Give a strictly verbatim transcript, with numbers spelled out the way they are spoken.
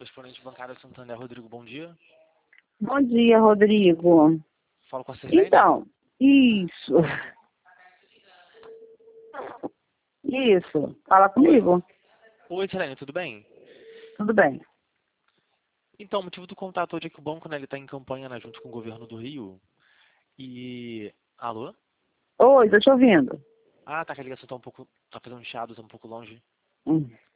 Correspondente bancário Santander, Rodrigo, bom dia. Bom dia, Rodrigo. Falo com a Sirlene? Então, isso. Isso. Fala comigo. Oi, Sirlene, tudo bem? Tudo bem. Então, o motivo do contato hoje é que o banco, né, ele está em campanha, né, junto com o governo do Rio. E... Alô? Oi, tô te ouvindo. Ah, tá, que a ligação tá um pouco... tá fazendo um chiado, tá um pouco longe. Hum.